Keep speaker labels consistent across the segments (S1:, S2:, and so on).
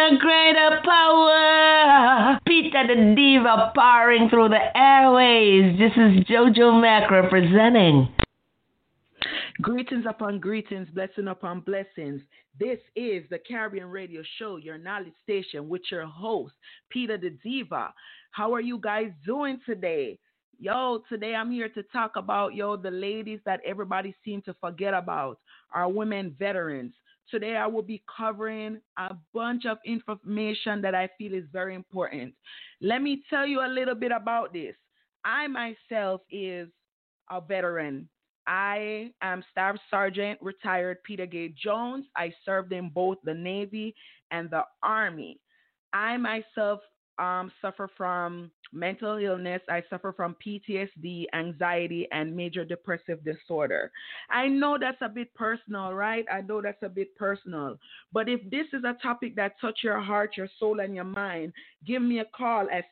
S1: a greater power. Peter the Diva powering through the airways. This is Jojo Mac representing.
S2: Greetings upon greetings, blessing upon blessings. This is the Caribbean Radio Show, your knowledge station with your host, Peter the Diva. How are you guys doing today? Today I'm here to talk about, the ladies that everybody seems to forget about, our women veterans. Today I will be covering a bunch of information that I feel is very important. Let me tell you a little bit about this. I myself is a veteran. I am Staff Sergeant retired Peter Gay Jones. I served in both the Navy and the Army. I myself suffer from mental illness. I suffer from PTSD, anxiety, and major depressive disorder. I know that's a bit personal, right? I know that's a bit personal. But if this is a topic that touches your heart, your soul, and your mind, give me a call at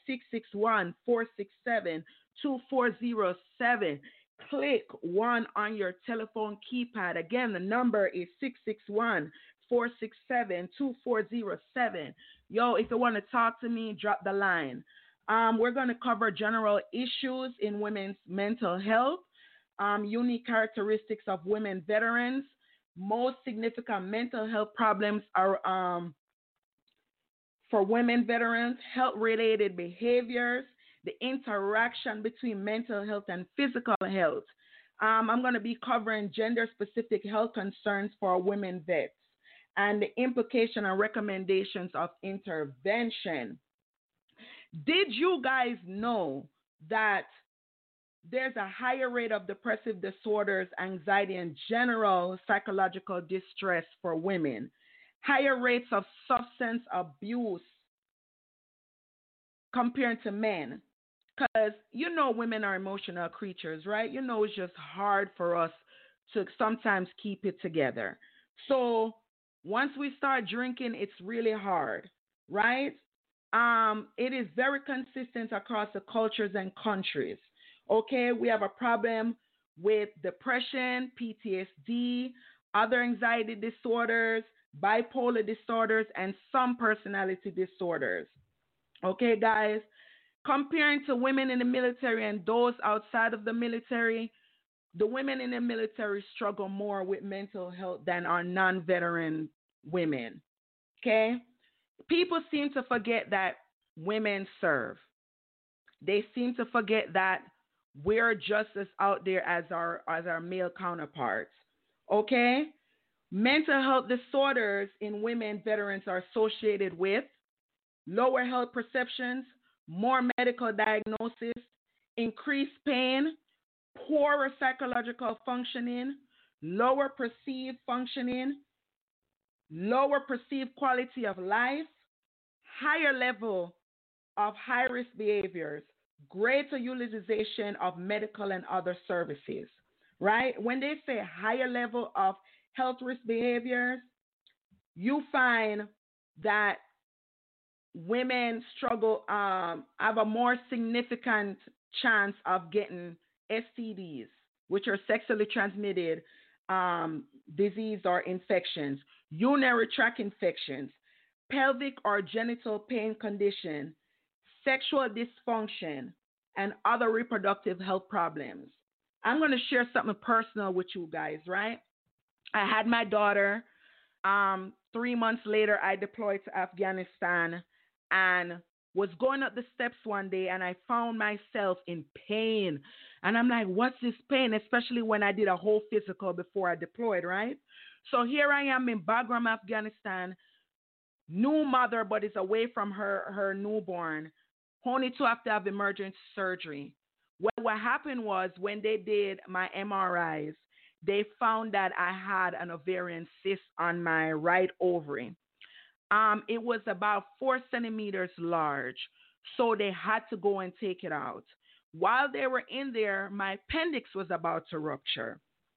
S2: 661-467-2407. Click 1 on your telephone keypad. Again, the number is 661-467-2407. If you want to talk to me, drop the line. We're going to cover general issues in women's mental health, unique characteristics of women veterans, most significant mental health problems are for women veterans, health-related behaviors, the interaction between mental health and physical health. I'm going to be covering gender-specific health concerns for women vets and the implication and recommendations of intervention. Did you guys know that there's a higher rate of depressive disorders, anxiety, and general psychological distress for women? Higher rates of substance abuse compared to men. Because women are emotional creatures, right? It's just hard for us to sometimes keep it together. So once we start drinking, it's really hard, right? It is very consistent across the cultures and countries. Okay, we have a problem with depression, PTSD, other anxiety disorders, bipolar disorders, and some personality disorders. Okay, guys? Comparing to women in the military and those outside of the military, the women in the military struggle more with mental health than our non-veteran women. Okay? People seem to forget that women serve. They seem to forget that we're just as out there as our male counterparts. Okay? Mental health disorders in women veterans are associated with lower health perceptions, more medical diagnosis, increased pain, poorer psychological functioning, lower perceived functioning, lower perceived quality of life, higher level of high-risk behaviors, greater utilization of medical and other services, right? When they say higher level of health risk behaviors, you find that women struggle, have a more significant chance of getting STDs, which are sexually transmitted disease or infections, urinary tract infections, pelvic or genital pain condition, sexual dysfunction, and other reproductive health problems. I'm going to share something personal with you guys, right? I had my daughter. 3 months later, I deployed to Afghanistan and was going up the steps one day, and I found myself in pain. And I'm like, what's this pain? Especially when I did a whole physical before I deployed, right? So here I am in Bagram, Afghanistan, new mother, but is away from her newborn, only to have to have emergency surgery. Well, what happened was when they did my MRIs, they found that I had an ovarian cyst on my right ovary. It was about 4 centimeters large, so they had to go and take it out. While they were in there, my appendix was about to rupture.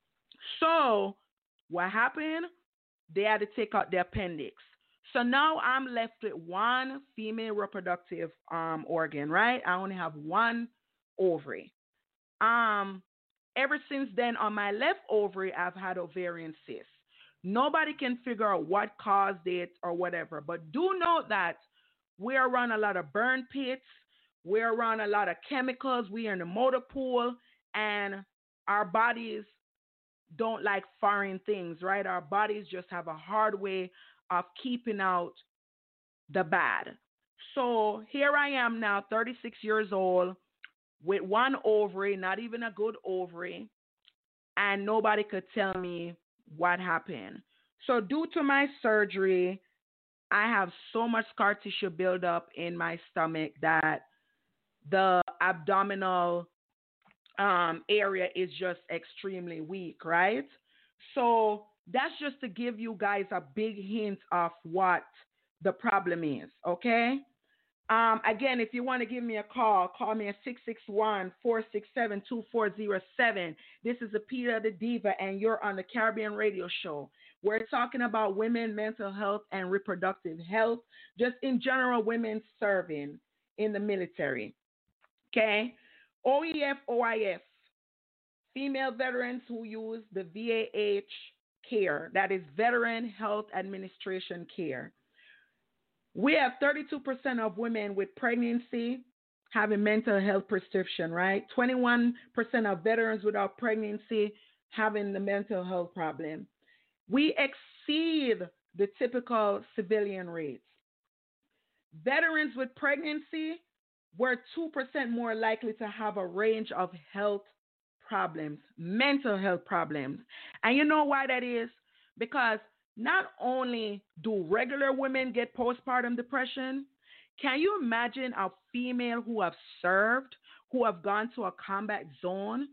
S2: So what happened? They had to take out the appendix. So now I'm left with one female reproductive organ, right? I only have one ovary. Ever since then, on my left ovary, I've had ovarian cysts. Nobody can figure out what caused it or whatever. But do note that we're around a lot of burn pits. We're around a lot of chemicals. We're in the motor pool. And our bodies don't like foreign things, right? Our bodies just have a hard way of keeping out the bad. So here I am now, 36 years old, with one ovary, not even a good ovary, and nobody could tell me what happened. So due to my surgery, I have so much scar tissue buildup in my stomach that the abdominal area is just extremely weak, right? So that's just to give you guys a big hint of what the problem is, okay? Again, if you want to give me a call me at 661-467-2407. This is Apita the Diva, and you're on the Caribbean Radio Show. We're talking about women, mental health, and reproductive health, just in general, women serving in the military, okay? OEF, OIF, female veterans who use the VAH care, that is Veteran Health Administration care. We have 32% of women with pregnancy having mental health prescription, right? 21% of veterans without pregnancy having the mental health problem. We exceed the typical civilian rates. Veterans with pregnancy were 2% more likely to have a range of health problems, mental health problems. And you know why that is? Because not only do regular women get postpartum depression, can you imagine a female who have served, who have gone to a combat zone,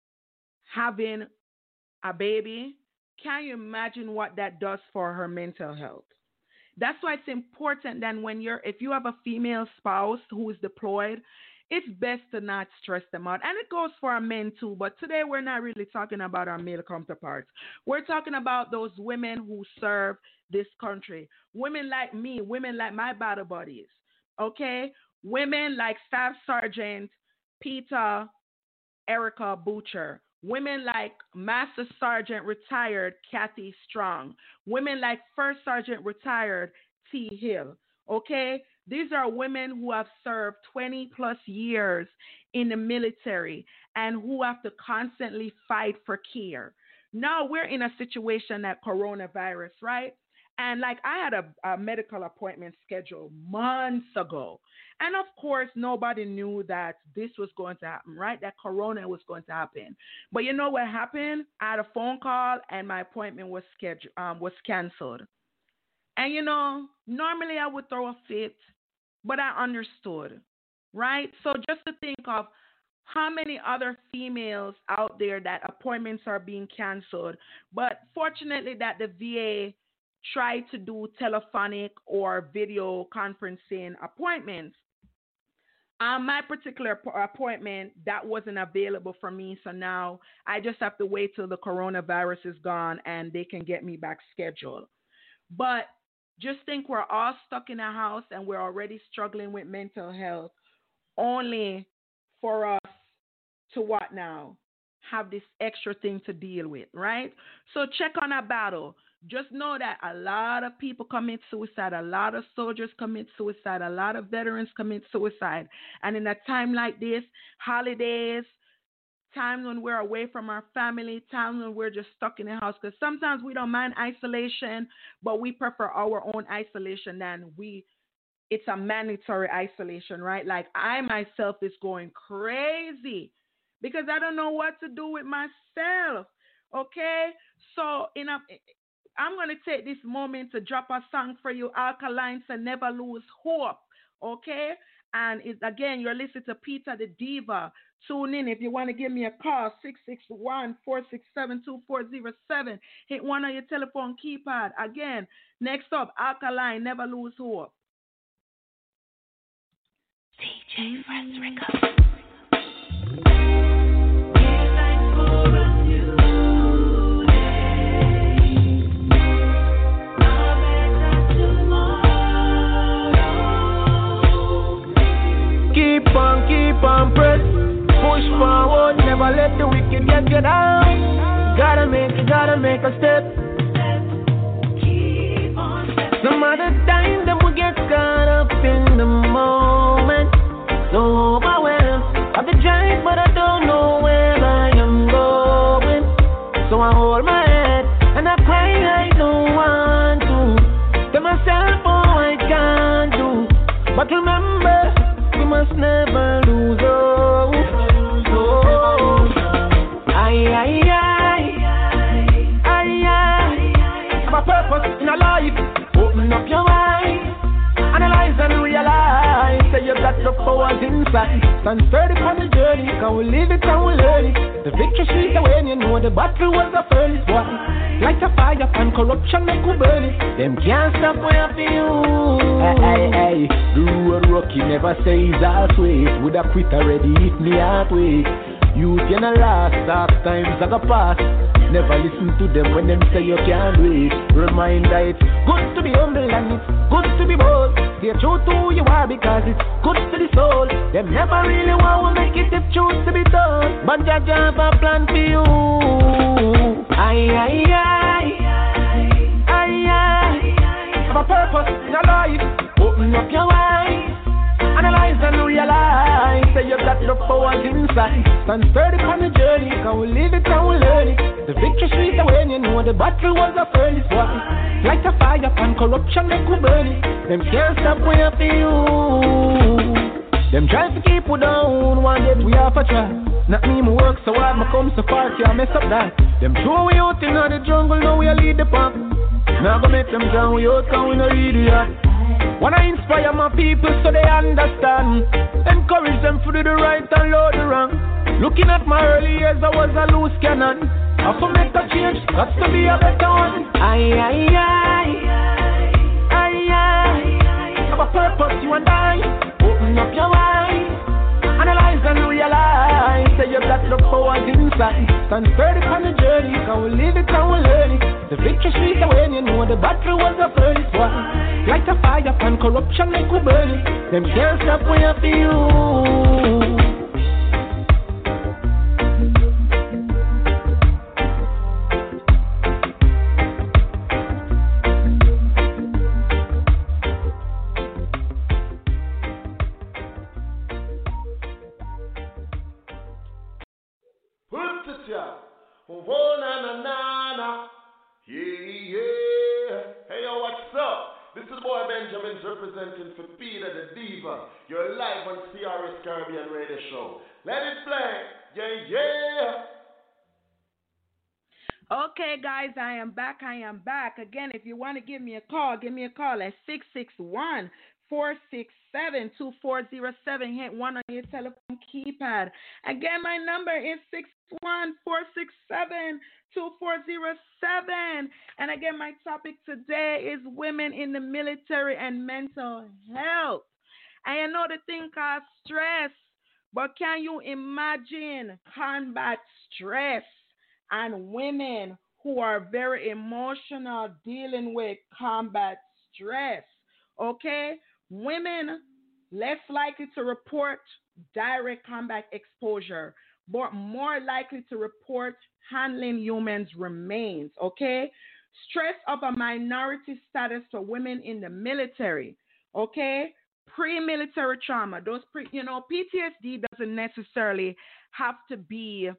S2: having a baby? Can you imagine what that does for her mental health? That's why it's important that if you have a female spouse who is deployed, it's best to not stress them out. And it goes for our men too, but today we're not really talking about our male counterparts. We're talking about those women who serve this country. Women like me, women like my battle buddies, okay? Women like Staff Sergeant Peter Erica Butcher. Women like Master Sergeant retired Kathy Strong. Women like First Sergeant retired T. Hill, okay? These are women who have served 20 plus years in the military and who have to constantly fight for care. Now we're in a situation that coronavirus, right? And like I had a medical appointment scheduled months ago. And of course, nobody knew that this was going to happen, right? That corona was going to happen. But you know what happened? I had a phone call and my appointment was canceled. And you know, normally I would throw a fit, but I understood, right? So just to think of how many other females out there that appointments are being canceled, but fortunately that the VA tried to do telephonic or video conferencing appointments. My particular appointment, that wasn't available for me, so now I just have to wait till the coronavirus is gone and they can get me back scheduled. But just think we're all stuck in a house and we're already struggling with mental health, only for us to what now? Have this extra thing to deal with, right? So check on our battle. Just know that a lot of people commit suicide. A lot of soldiers commit suicide. A lot of veterans commit suicide. And in a time like this, holidays, times when we're away from our family, times when we're just stuck in the house, because sometimes we don't mind isolation, but we prefer our own isolation than it's a mandatory isolation, right? Like I myself is going crazy because I don't know what to do with myself, okay? So I'm going to take this moment to drop a song for you, Alkaline, to Never Lose Hope, okay? And again, you're listening to Peter the Diva. Tune in. If you want to give me a call, 661-467-2407. Hit one on your telephone keypad. Again, next up, Alkaline, Never Lose Hope.
S1: DJ Frederica.
S3: Keep on press, push forward, never let the wicked get you down. Gotta make a step. in a life. Open up your mind, analyze and realize that you got the powers inside. Stand sturdy on the journey, can we live it and we learn it. The victory sweet when you know the battle was the furnace. Why? Light a fire and corruption make we burn it. Them can't stop when I feel. Hey, the road rocky never says halfway. Would I quit already if me halfway? You can last, dark times are gonna pass. Never listen to them when them say you can't do it. Reminder it's good to be humble and it's good to be bold. Stay true to who you are because it's good to the soul. Them never really want to make it if truth to be told. But Jah have a plan for you. Have a purpose in your life. Open up your eyes, analyze and realize that you got the powers inside. Stand sturdy on the journey, can we live it and we learn it. The victory sweet when you know the battle was a furnace. Why? Light a fire and corruption make we burn it. Them can't stop when you feel. Them try to keep we down, one day we have a try. Not me work so hard, me come so far, can't mess up that. Them throw we out in the jungle, now we lead the pack. Now go make them drown we out, cause we no idiot. Wanna inspire my people so they understand. Encourage them to do the right and load the wrong. Looking at my early years, I was a loose cannon. Have to make a change, got to be a better one. Have a purpose, you and I. Open up your eyes, analyze and realize that you got the powers inside. Stand sturdy on the journey, can we live it and we learn it. The victory sweet when you know the battle was the furnace. Why? Light a fire and corruption make we burn it. Them can't stop when you feel.
S4: Representing for Peter the Diva. You're live on CRS Caribbean Radio Show. Let it play. Yeah.
S2: Okay, guys, I am back. Again, if you want to give me a call at 661-467-2407. Hit 1 on your telephone keypad. Again, my number is 61467-2407. And again, my topic today is women in the military and mental health. I know the thing called stress, but can you imagine combat stress and women who are very emotional dealing with combat stress? Okay? Women less likely to report direct combat exposure, but more likely to report handling humans' remains, okay? Stress of a minority status for women in the military, okay? Pre-military trauma. PTSD doesn't necessarily have to be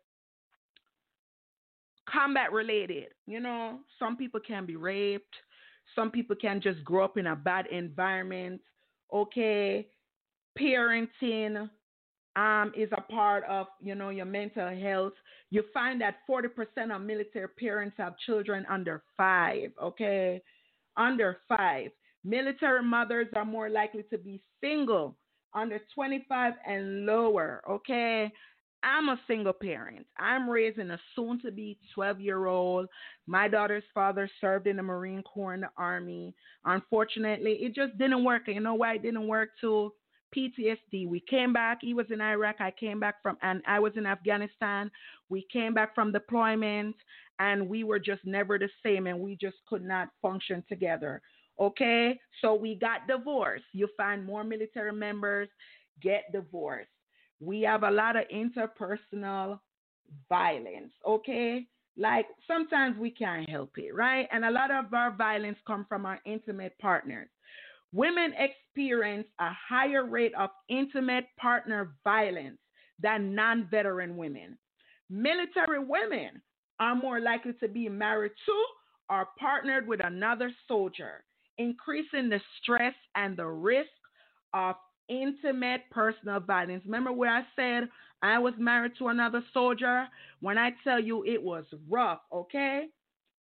S2: combat related. Some people can be raped. Some people can just grow up in a bad environment, okay? Parenting is a part of, your mental health. You find that 40% of military parents have children under 5, okay? Under 5. Military mothers are more likely to be single, under 25 and lower, okay? I'm a single parent. I'm raising a soon-to-be 12-year-old. My daughter's father served in the Marine Corps and the Army. Unfortunately, it just didn't work. You know why it didn't work too? PTSD. We came back. He was in Iraq. And I was in Afghanistan. We came back from deployment, and we were just never the same, and we just could not function together. Okay? So we got divorced. You find more military members get divorced. We have a lot of interpersonal violence, okay? Like, sometimes we can't help it, right? And a lot of our violence comes from our intimate partners. Women experience a higher rate of intimate partner violence than non-veteran women. Military women are more likely to be married to or partnered with another soldier, increasing the stress and the risk of intimate personal violence. Remember where I said I was married to another soldier? When I tell you it was rough, okay?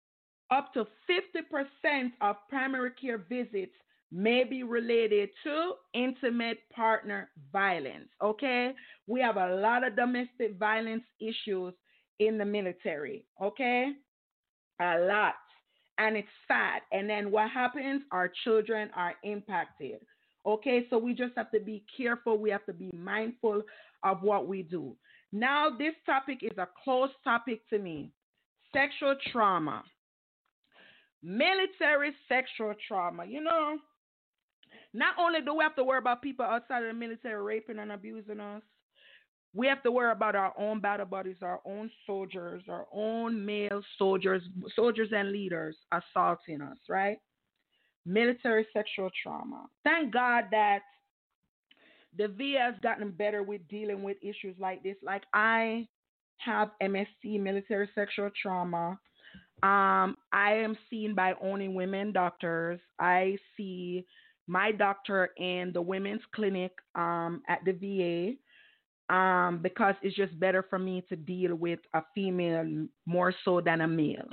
S2: Up to 50% of primary care visits may be related to intimate partner violence. Okay? We have a lot of domestic violence issues in the military. Okay? A lot. And it's sad. And then what happens? Our children are impacted. Okay? So we just have to be careful. We have to be mindful of what we do. Now, this topic is a close topic to me. Sexual trauma. Military sexual trauma. Not only do we have to worry about people outside of the military raping and abusing us, we have to worry about our own battle buddies, our own soldiers, our own male soldiers and leaders assaulting us, right? Military sexual trauma. Thank God that the VA has gotten better with dealing with issues like this. Like, I have MSc, military sexual trauma. I am seen by only women doctors. I see my doctor in the women's clinic at the VA because it's just better for me to deal with a female more so than a male.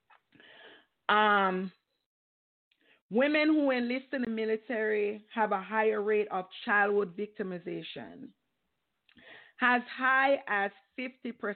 S2: Women who enlist in the military have a higher rate of childhood victimization, as high as 50%.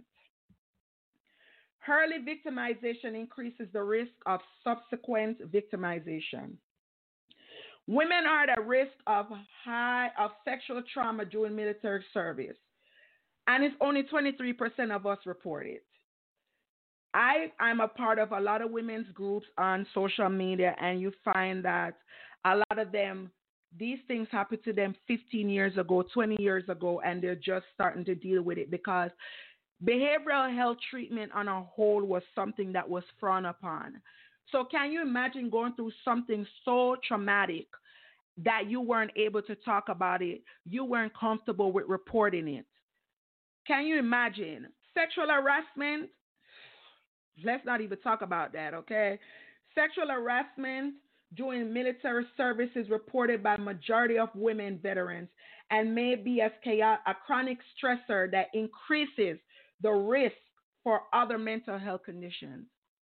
S2: Early victimization increases the risk of subsequent victimization. Women are at risk of sexual trauma during military service, and it's only 23% of us report it. I'm a part of a lot of women's groups on social media, and you find that a lot of them, these things happened to them 15 years ago, 20 years ago, and they're just starting to deal with it because behavioral health treatment on a whole was something that was frowned upon. So can you imagine going through something so traumatic that you weren't able to talk about it? You weren't comfortable with reporting it. Can you imagine? Sexual harassment? Let's not even talk about that, okay? Sexual harassment during military service is reported by majority of women veterans and may be a chronic stressor that increases the risk for other mental health conditions.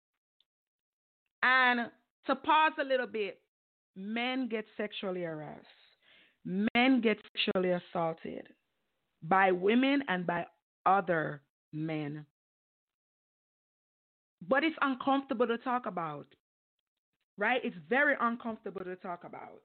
S2: And to pause a little bit, men get sexually harassed. Men get sexually assaulted by women and by other men. But it's uncomfortable to talk about, right? It's very uncomfortable to talk about.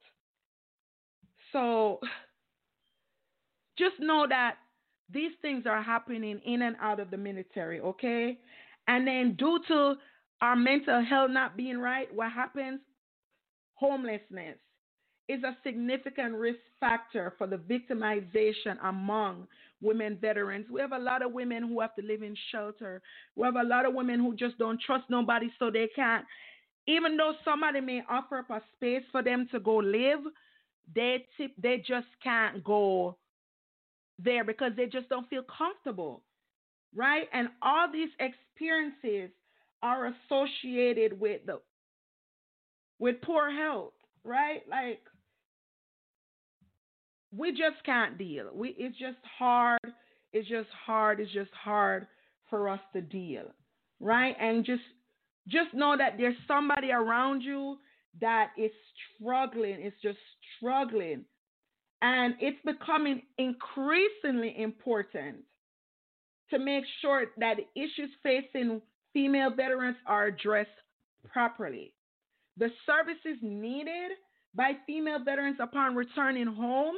S2: So just know that these things are happening in and out of the military, okay? And then due to our mental health not being right, what happens? Homelessness is a significant risk factor for the victimization among women veterans. We have a lot of women who have to live in shelter. We have a lot of women who just don't trust nobody, so they can't. Even though somebody may offer up a space for them to go live, they just can't go there because they just don't feel comfortable, right? And all these experiences are associated with poor health, right? Like, we just can't deal. It's just hard. It's just hard for us to deal, right? And just know that there's somebody around you that is struggling. It's just struggling. And it's becoming increasingly important to make sure that the issues facing female veterans are addressed properly. The services needed by female veterans upon returning home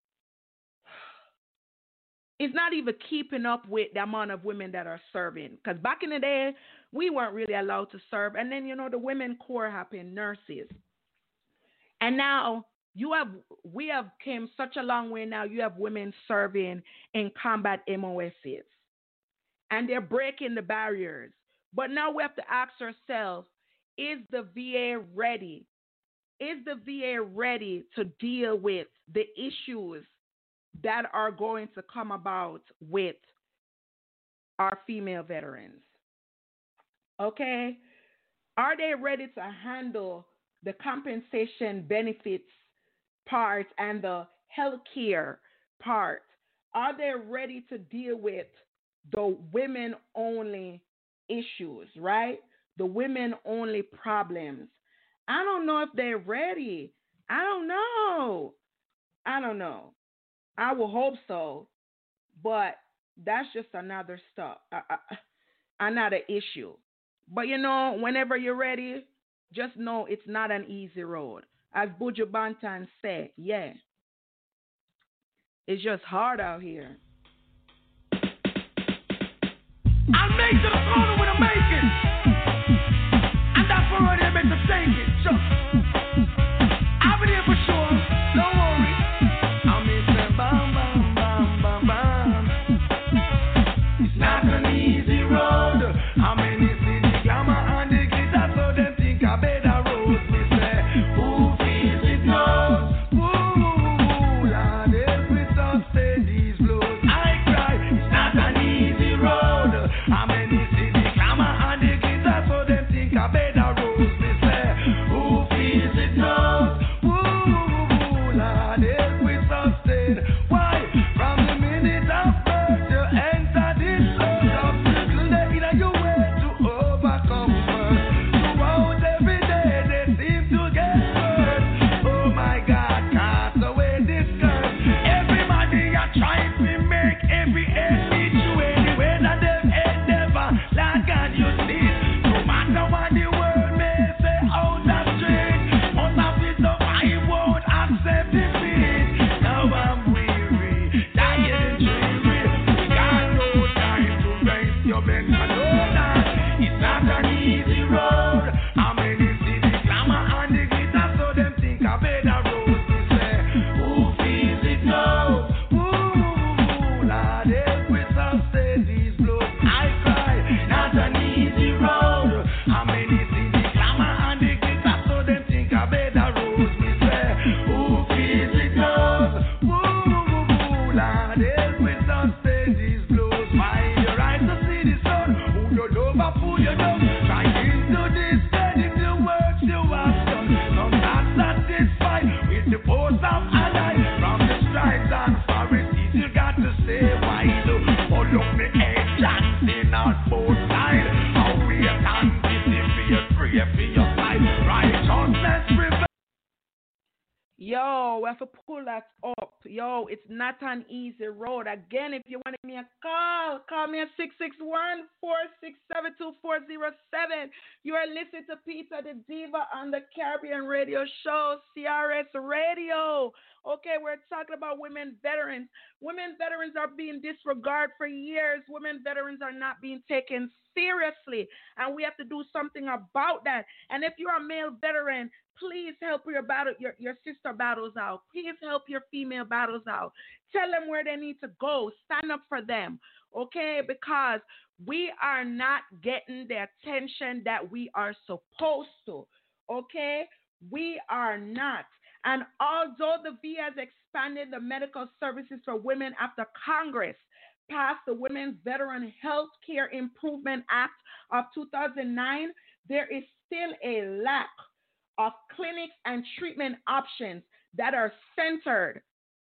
S2: is not even keeping up with the amount of women that are serving. Because back in the day, we weren't really allowed to serve. And then, the Women Corps happened, nurses. And now we have came such a long way now. You have women serving in combat MOSs. And they're breaking the barriers. But now we have to ask ourselves, is the VA ready? Is the VA ready to deal with the issues that are going to come about with our female veterans? Okay? Are they ready to handle the compensation benefits part and the health care part? Are they ready to deal with the women only issues, right? the women only problems. I don't know if they're ready. I don't know. I don't know. I will hope so, but that's just another stuff, another issue. But whenever you're ready, just know it's not an easy road. As Buju Banton said, yeah, it's just hard out here.
S3: I made to the corner with a making, and that's where they're meant to take it. Sure. I'll be there for sure. Don't worry. I'm in the bam, bam, bam, bam, bam. It's not an easy road. How many see the glamour and the glitter, so them think I better road. Me say, who feels it knows? Ooh, Lord, help me sustain these blows. I cry. It's not an easy road. How many see the glamour and the glitter, so them think I better road. Me say, who feels it knows? Ooh, Lord, help me sustain. Why? From the minute of birth, you enter this world. Obstacle they in your way to overcome first. Throughout every day, they seem to get worse. Oh my God, cast away this curse. Everybody are trying to make every end meet you anyway that them endeavor. Lord God, you see, no matter what the world may say out of straight, must have it up, I won't accept defeat. Now I'm weary, tired and dreary. We got no time to raise your men. I know that it's not an easy road. How many see the glamour and the glitter, so them think I better road. We say, who feels it knows? Ooh, Lord, help me sustain these blows. I cry, not an easy road. How many see the glamour and the glitter, so them think I better road. We say, who feels it knows? Ooh, Lord, help me sustain these blows. Find the right to see the sun. Who you love or who you don't. Try into this bed if the work you have done. Some not satisfied with the post of ally. From the stripes and Pharisees, you got to stay wide. Oh, look me head dancing on both sides. How we can disappear free for your side. Righteousness prevails.
S2: Yo, we have to pull that up. Yo, it's not an easy road. Again, if you want me a call me at 661-467-2407. You are listening to Peter the Diva on the Caribbean Radio Show, CRS Radio. Okay, we're talking about women veterans. Women veterans are being disregarded for years. Women veterans are not being taken seriously, and we have to do something about that. And if you're a male veteran, please help your sister battles out. Please help your female battles out. Tell them where they need to go. Stand up for them, okay? Because we are not getting the attention that we are supposed to, okay? We are not. And although the VA has expanded the medical services for women after Congress passed the Women's Veteran Health Care Improvement Act of 2009, there is still a lack of clinics and treatment options that are centered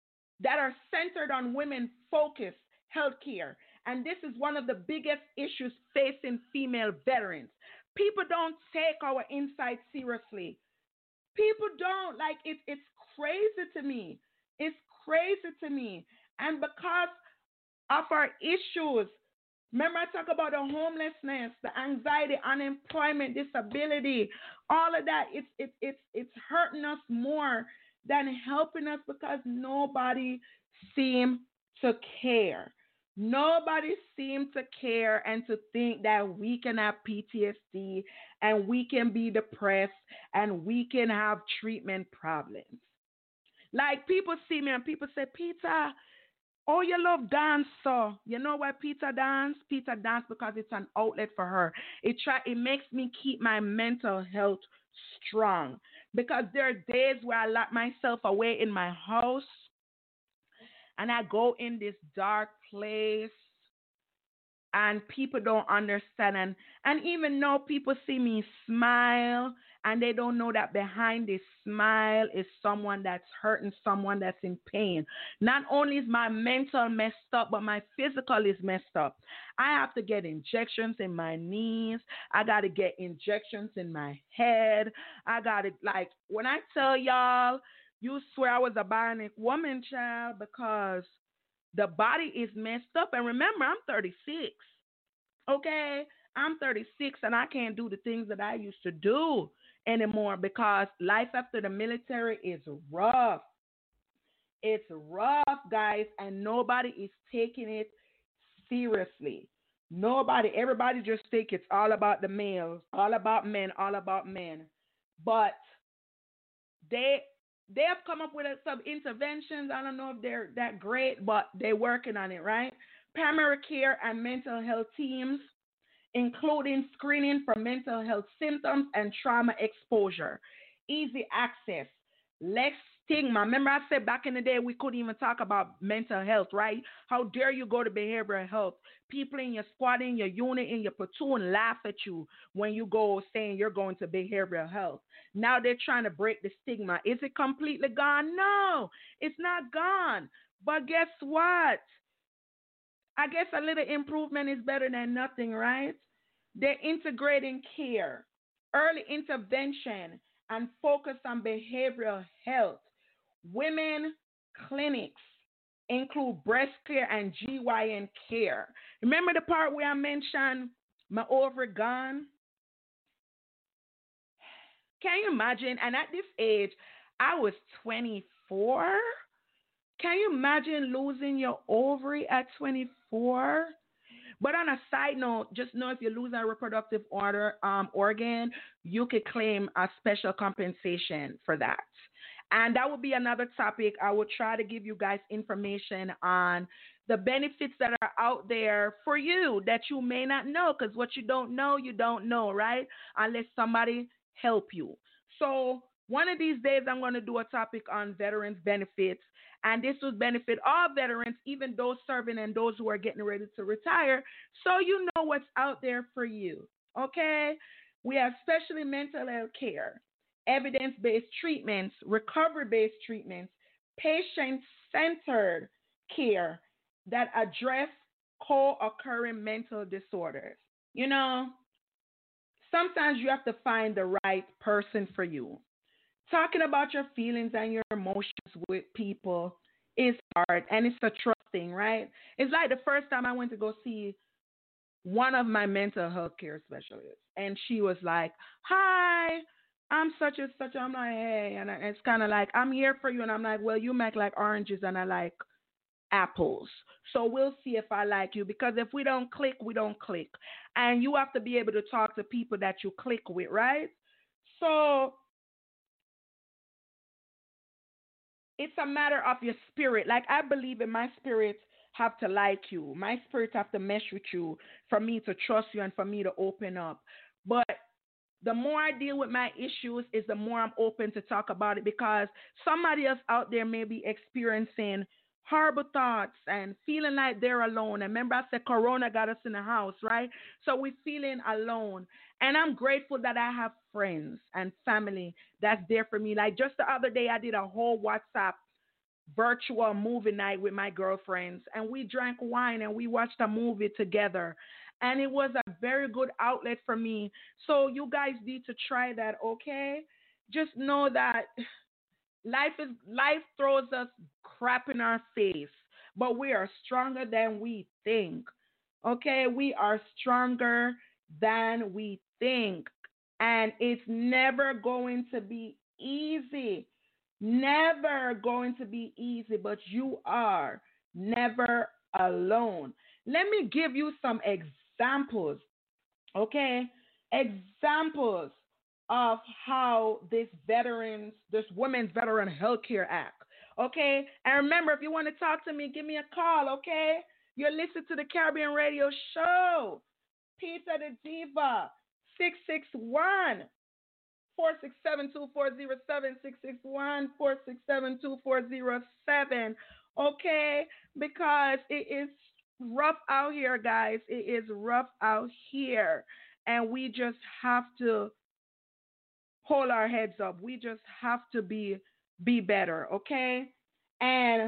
S2: on women-focused healthcare. And this is one of the biggest issues facing female veterans. People don't take our insights seriously. People don't. Like, it's crazy to me. It's crazy to me. And because of our issues, remember I talk about the homelessness, the anxiety, unemployment, disability, all of that, it's hurting us more than helping us because nobody seems to care. Nobody seems to care and to think that we can have PTSD and we can be depressed and we can have treatment problems. Like, people see me and people say, Peter, oh, you love dance, so you know why Peter dance? Peter dance because it's an outlet for her. It makes me keep my mental health strong, because there are days where I lock myself away in my house and I go in this dark place and people don't understand. And even though people see me smile and they don't know that behind this smile is someone that's hurting, someone that's in pain. Not only is my mental messed up, but my physical is messed up. I have to get injections in my knees. I got to get injections in my head. I got to, like, when I tell y'all, you swear I was a bionic woman, child, because the body is messed up. And remember, I'm 36. Okay? I'm 36 and I can't do the things that I used to do anymore because life after the military is rough. It's rough, guys, and nobody is taking it seriously. Nobody, everybody just think it's all about the males, all about men, all about men. But they have come up with some interventions. I don't know if they're that great, but they're working on it, right? Primary care and mental health teams, including screening for mental health symptoms and trauma exposure. Easy access, less stigma. Remember I said back in the day we couldn't even talk about mental health, right? How dare you go to behavioral health? People in your squad, in your unit, in your platoon laugh at you when you go saying you're going to behavioral health. Now they're trying to break the stigma. Is it completely gone? No, it's not gone. But guess what? I guess a little improvement is better than nothing, right? They're integrating care, early intervention, and focus on behavioral health. Women clinics include breast care and GYN care. Remember the part where I mentioned my ovary gone? Can you imagine? And at this age, I was 24. Can you imagine losing your ovary at 24? But on a side note, just know if you lose a reproductive organ, you could claim a special compensation for that. And that will be another topic. I will try to give you guys information on the benefits that are out there for you that you may not know, because what you don't know, right? Unless somebody help you. So one of these days, I'm going to do a topic on veterans benefits, and this will benefit all veterans, even those serving and those who are getting ready to retire, so you know what's out there for you, okay? We have specially mental health care, evidence-based treatments, recovery-based treatments, patient-centered care that address co-occurring mental disorders. You know, sometimes you have to find the right person for you. Talking about your feelings and your emotions with people is hard, and it's a trust thing, right? It's like the first time I went to go see one of my mental health care specialists, and she was like, "Hi, I'm such and such." I'm like, "Hey," and it's kind of like, "I'm here for you," and I'm like, "Well, you make like oranges, and I like apples. So we'll see if I like you, because if we don't click, we don't click. And you have to be able to talk to people that you click with, right? So it's a matter of your spirit. Like, I believe in my spirit have to like you. My spirit have to mesh with you for me to trust you and for me to open up. But the more I deal with my issues is the more I'm open to talk about it, because somebody else out there may be experiencing horrible thoughts and feeling like they're alone. And remember I said Corona got us in the house, right? So we're feeling alone. And I'm grateful that I have friends and family that's there for me. Like just the other day, I did a whole WhatsApp virtual movie night with my girlfriends, and we drank wine and we watched a movie together. And it was a very good outlet for me. So you guys need to try that, okay? Just know that life throws us crap in our face, but we are stronger than we think. Okay? We are stronger than we think. And it's never going to be easy. Never going to be easy, but you are never alone. Let me give you some examples, okay? Examples of how this Women's Veteran Healthcare Act, okay? And remember, if you want to talk to me, give me a call, okay? You're listening to the Caribbean Radio Show. Peter the Diva, 661 467-2407, 661-467-2407, okay? Because it is rough out here, guys. It is rough out here. And we just have to hold our heads up. We just have to be better, okay? And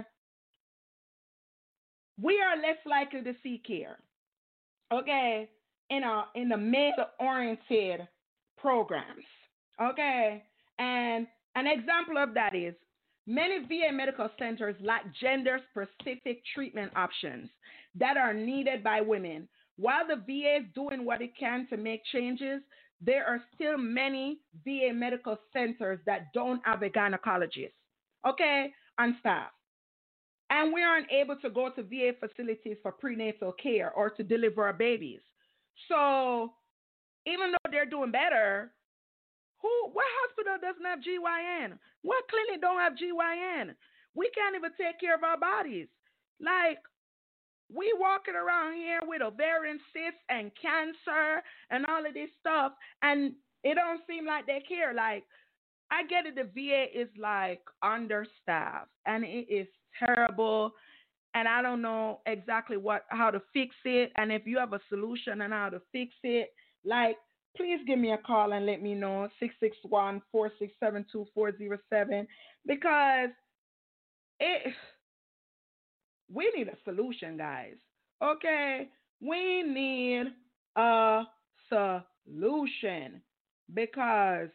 S2: we are less likely to seek care, okay, in the male-oriented programs, okay? And an example of that is many VA medical centers lack gender-specific treatment options that are needed by women. While the VA is doing what it can to make changes, there are still many VA medical centers that don't have a gynecologist, okay, on staff. And we aren't able to go to VA facilities for prenatal care or to deliver our babies. So even though they're doing better, what hospital doesn't have GYN? What clinic don't have GYN? We can't even take care of our bodies. Like, we walking around here with ovarian cysts and cancer and all of this stuff, and it don't seem like they care. Like, I get it, the VA is like understaffed, and it is terrible, and I don't know exactly how to fix it. And if you have a solution on how to fix it, like, please give me a call and let me know, 661-467-2407, because we need a solution, guys. Okay? We need a solution, because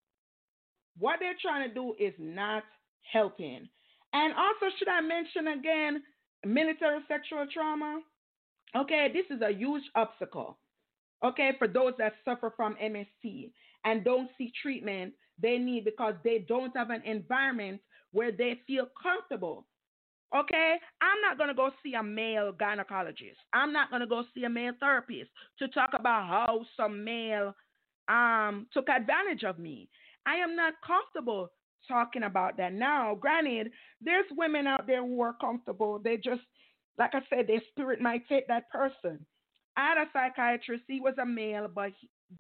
S2: what they're trying to do is not helping. And also, should I mention again, military sexual trauma? Okay, this is a huge obstacle, okay, for those that suffer from MST and don't seek treatment they need because they don't have an environment where they feel comfortable. Okay, I'm not going to go see a male gynecologist. I'm not going to go see a male therapist to talk about how some male took advantage of me. I am not comfortable talking about that. Now, granted, there's women out there who are comfortable. They just, like I said, their spirit might take that person. I had a psychiatrist. He was a male, but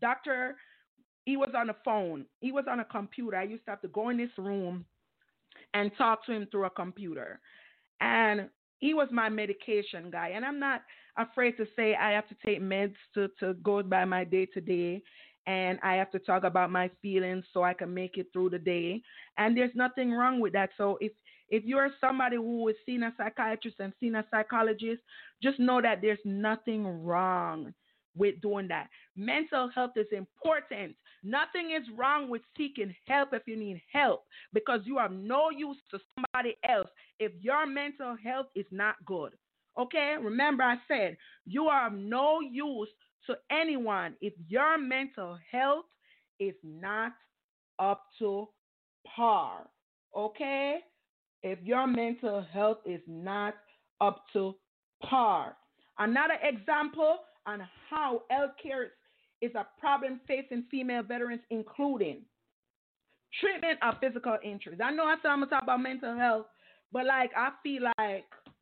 S2: he was on the phone. He was on a computer. I used to have to go in this room and talk to him through a computer. And he was my medication guy. And I'm not afraid to say I have to take meds to go by my day-to-day. And I have to talk about my feelings so I can make it through the day. And there's nothing wrong with that. So if you're somebody who is seeing a psychiatrist and seeing a psychologist, just know that there's nothing wrong with doing that. Mental health is important. Nothing is wrong with seeking help if you need help, because you are no use to somebody else if your mental health is not good. Okay? Remember I said you are of no use to anyone if your mental health is not up to par. Okay? If your mental health is not up to par. Another example on how healthcare is a problem facing female veterans, including treatment of physical injuries. I know I said I'm going to talk about mental health, but like I feel like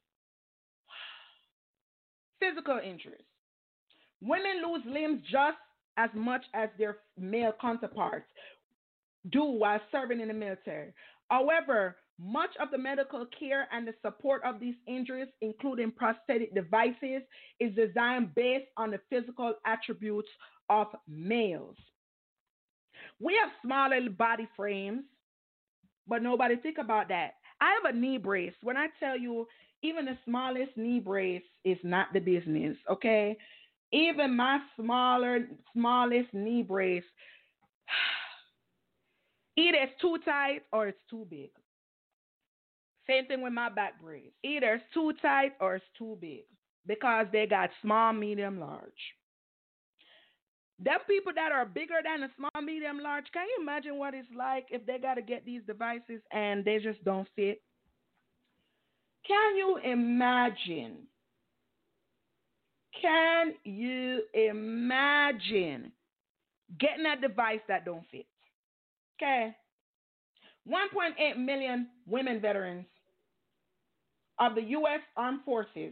S2: physical injuries. Women lose limbs just as much as their male counterparts do while serving in the military. However, much of the medical care and the support of these injuries, including prosthetic devices, is designed based on the physical attributes of males. We have smaller body frames, but nobody think about that. I have a knee brace. When I tell you, even the smallest knee brace is not the business, okay? Even my smallest knee brace, either it's too tight or it's too big. Same thing with my back brace. Either it's too tight or it's too big because they got small, medium, large. Them people that are bigger than a small, medium, large, can you imagine what it's like if they got to get these devices and they just don't fit? Can you imagine? Can you imagine getting a device that don't fit? Okay. 1.8 million women veterans of the U.S. Armed Forces.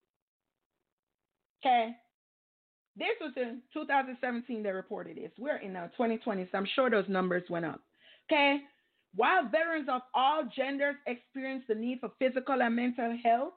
S2: Okay. This was in 2017 they reported this. We're in 2020, so I'm sure those numbers went up. Okay. While veterans of all genders experience the need for physical and mental health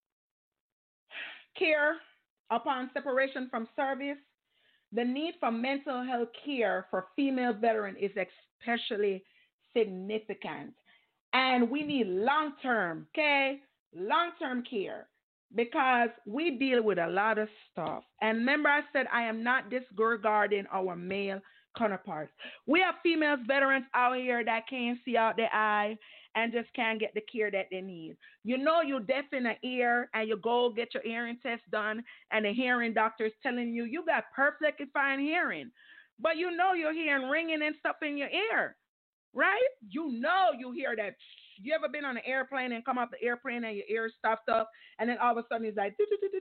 S2: care upon separation from service, the need for mental health care for female veterans is especially significant. And we need long term, okay? Long term care because we deal with a lot of stuff. And remember, I said I am not disregarding our male counterparts. We have females, veterans out here that can't see out their eye and just can't get the care that they need. You know, you're deaf in the ear and you go get your hearing test done, and the hearing doctor is telling you you got perfectly fine hearing, but you know you're hearing ringing and stuff in your ear, right? You know you hear that. You ever been on an airplane and come off the airplane and your ear stuffed up, and then all of a sudden it's like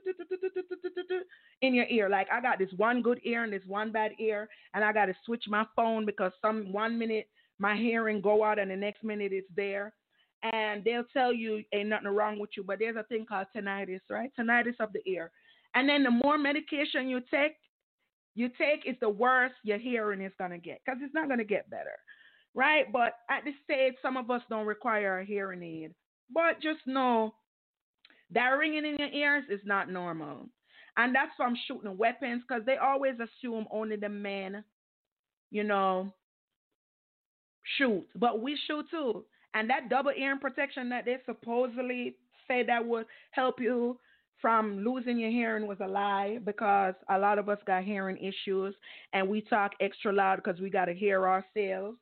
S2: in your ear? Like, I got this one good ear and this one bad ear, and I got to switch my phone because some 1 minute my hearing go out and the next minute it's there. And they'll tell you ain't nothing wrong with you, but there's a thing called tinnitus, right? Tinnitus of the ear. And then the more medication you take is the worse your hearing is going to get, because it's not going to get better, right? But at this stage, some of us don't require a hearing aid. But just know that ringing in your ears is not normal. And that's from shooting weapons, because they always assume only the men, shoot. But we shoot too. And that double earring protection that they supposedly say that would help you from losing your hearing was a lie, because a lot of us got hearing issues and we talk extra loud because we got to hear ourselves,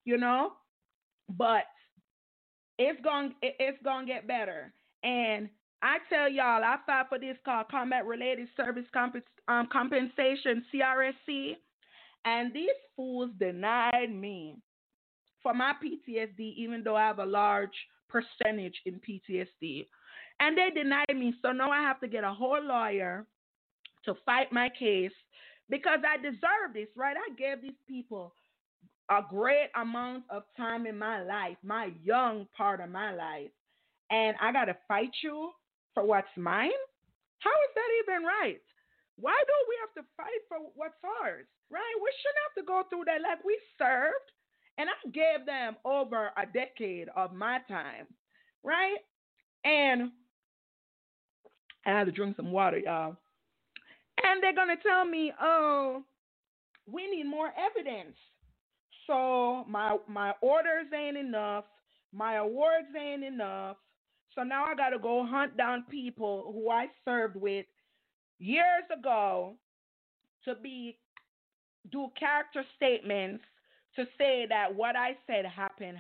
S2: But it's going to get better. And I tell y'all, I filed for this called Combat Related Service Compensation, CRSC, and these fools denied me for my PTSD, even though I have a large percentage in PTSD. And they denied me. So now I have to get a whole lawyer to fight my case because I deserve this, right? I gave these people a great amount of time in my life, my young part of my life. And I got to fight you for what's mine? How is that even right? Why do we have to fight for what's ours, right? We shouldn't have to go through that. Like, we served. And I gave them over a decade of my time, right? And I had to drink some water, y'all. And they're going to tell me, oh, we need more evidence. So my orders ain't enough. My awards ain't enough. So now I got to go hunt down people who I served with years ago to do character statements to say that what I said happened.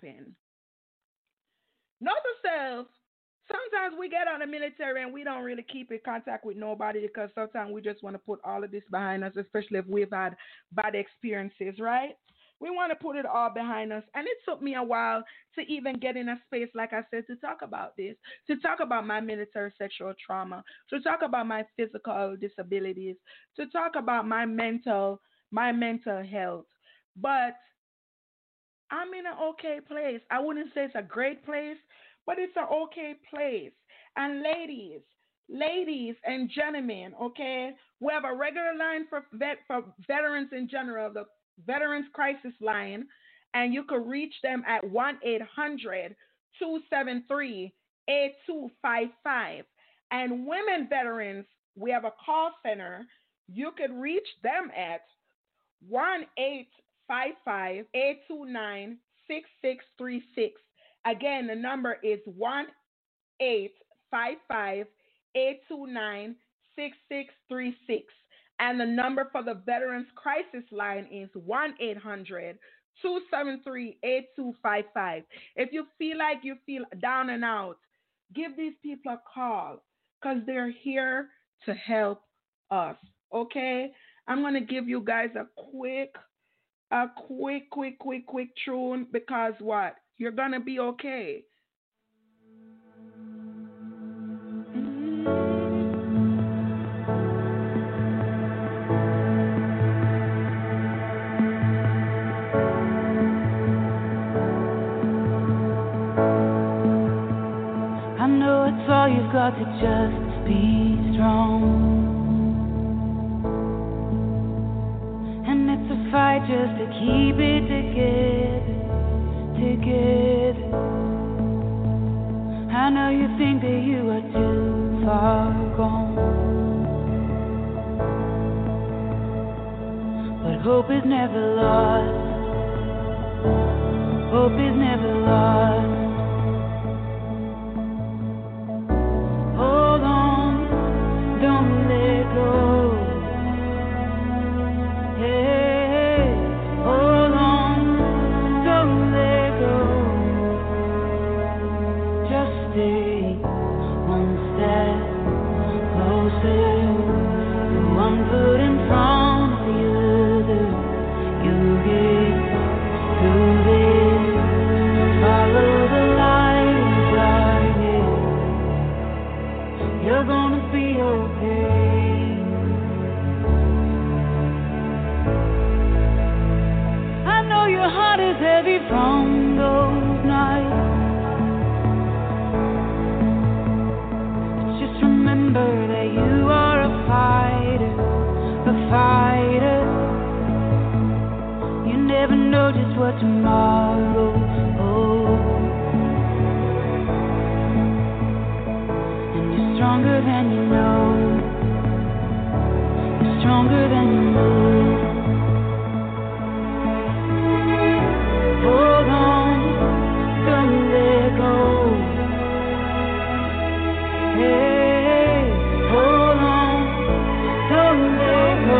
S2: Note to self, sometimes we get out of the military and we don't really keep in contact with nobody because sometimes we just want to put all of this behind us, especially if we've had bad experiences, right? We want to put it all behind us. And it took me a while to even get in a space, like I said, to talk about this, to talk about my military sexual trauma, to talk about my physical disabilities, to talk about my mental health. But I'm in an okay place. I wouldn't say it's a great place, but it's an okay place. And ladies and gentlemen, okay, we have a regular line for veterans in general, the Veterans Crisis Line, and you can reach them at 1-800-273-8255. And women veterans, we have a call center. You can reach them at 1-855-829-6636. Again, the number is 1-855-829-6636. And the number for the Veterans Crisis Line is 1-800-273-8255. If you feel like you feel down and out, give these people a call because they're here to help us, okay? I'm going to give you guys a quick tune because what? You're going to be okay.
S5: I know it's all you've got to just be strong. And it's a fight just to keep it together. I know you think that you are too far gone, but hope is never lost. Hope is never lost. Hold on, don't let go. Hey, hold on, don't let go. Just stay one step closer. One foot in front of the other. You'll get through this. Follow the light inside it. You're gonna be okay. I know your heart is heavy from those nights. But just remember that you are a fighter, a fighter. You never know just what tomorrow holds. And you're stronger than you know. You're stronger than you know. Hold on, don't let go. Hey, hold on, don't let go.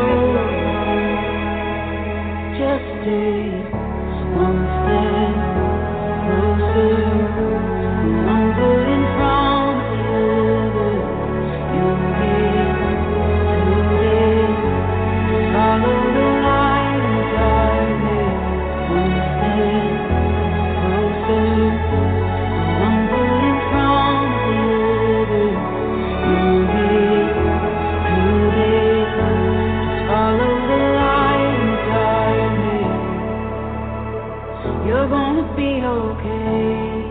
S5: Just stay one step closer. One foot in front of the other. You'll get through this. Follow the light inside it. One step closer. One foot in front of the other. You'll get through this. Follow the light inside it. You're gonna be okay.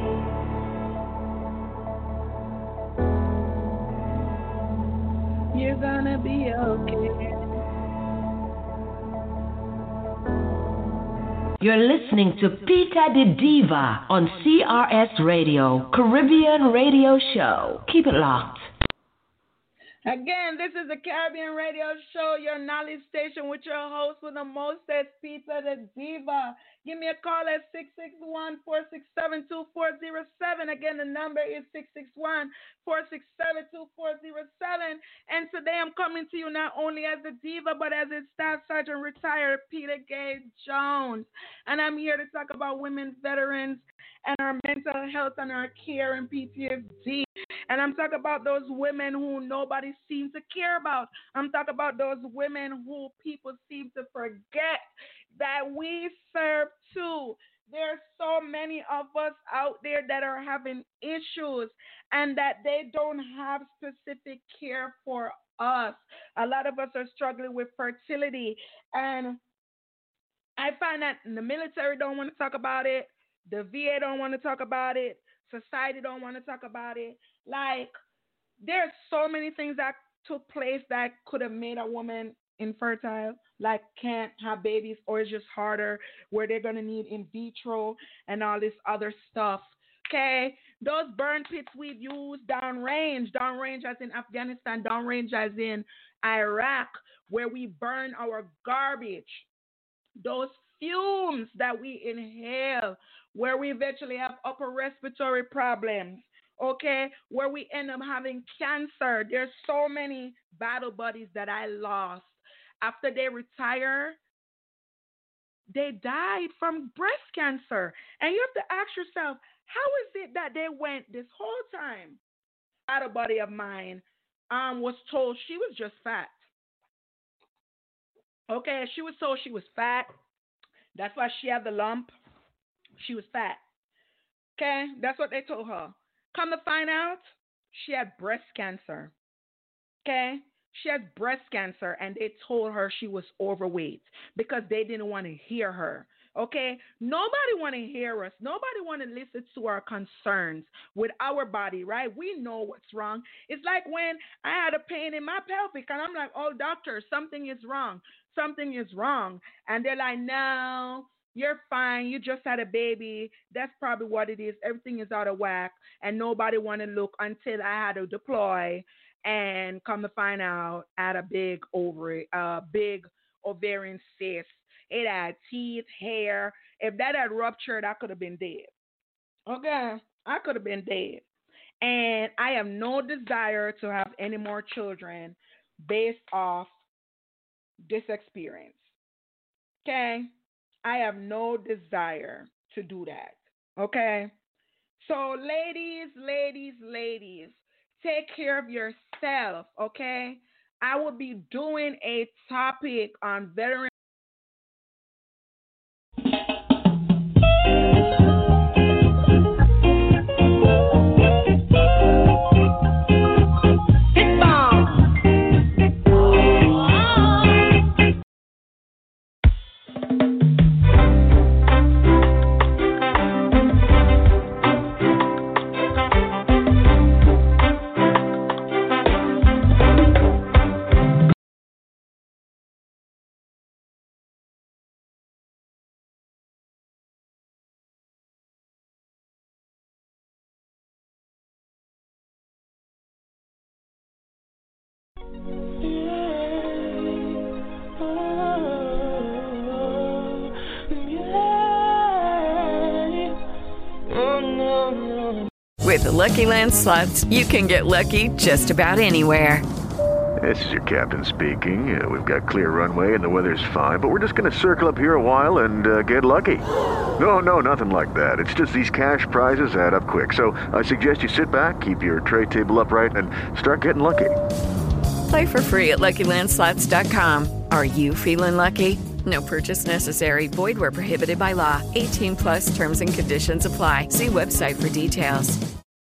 S2: You're gonna be okay.
S1: You're listening to Peter the Diva on CRS Radio, Caribbean Radio Show. Keep it locked.
S2: Again, this is the Caribbean Radio Show, your knowledge station with your host with the mostest, Peter the Diva. Give me a call at 661-467-2407. Again, the number is 661-467-2407. And today I'm coming to you not only as the Diva, but as a Staff Sergeant retired Peter Gay Jones. And I'm here to talk about women veterans and our mental health and our care and PTSD. And I'm talking about those women who nobody seems to care about. I'm talking about those women who people seem to forget that we serve too. There's so many of us out there that are having issues and that they don't have specific care for us. A lot of us are struggling with fertility. And I find that the military don't want to talk about it. The VA don't want to talk about it. Society don't want to talk about it. Like, there's so many things that took place that could have made a woman infertile, like can't have babies, or it's just harder, where they're going to need in vitro and all this other stuff. Okay? Those burn pits we've used downrange as in Afghanistan, downrange as in Iraq, where we burn our garbage. Those fumes that we inhale, where we eventually have upper respiratory problems, okay, where we end up having cancer. There's so many battle buddies that I lost. After they retire, they died from breast cancer. And you have to ask yourself, how is it that they went this whole time? Battle buddy of mine was told she was just fat. Okay, she was told she was fat. That's why she had the lump. She was fat. Okay, that's what they told her. Come to find out, she had breast cancer. Okay, she had breast cancer, and they told her she was overweight because they didn't want to hear her. Okay, nobody want to hear us. Nobody want to listen to our concerns with our body, right? We know what's wrong. It's like when I had a pain in my pelvic, and I'm like, oh, doctor, something is wrong. Something is wrong. And they're like, no, you're fine. You just had a baby. That's probably what it is. Everything is out of whack. And nobody want to look until I had to deploy and come to find out I had a big ovarian cyst. It had teeth, hair. if that had ruptured, I could have been dead. Okay, I could have been dead. And I have no desire to have any more children based off this experience. Okay? I have no desire to do that. Okay? So, ladies, take care of yourself. Okay? I will be doing a topic on veteran.
S6: With the Lucky Land Slots, you can get lucky just about anywhere.
S7: This is your captain speaking. We've got clear runway and the weather's fine, but we're just going to circle up here a while and get lucky. No, nothing like that. It's just these cash prizes add up quick. So I suggest you sit back, keep your tray table upright, and start getting lucky.
S6: Play for free at LuckyLandSlots.com. Are you feeling lucky? No purchase necessary. Void where prohibited by law. 18+ terms and conditions apply. See website for details.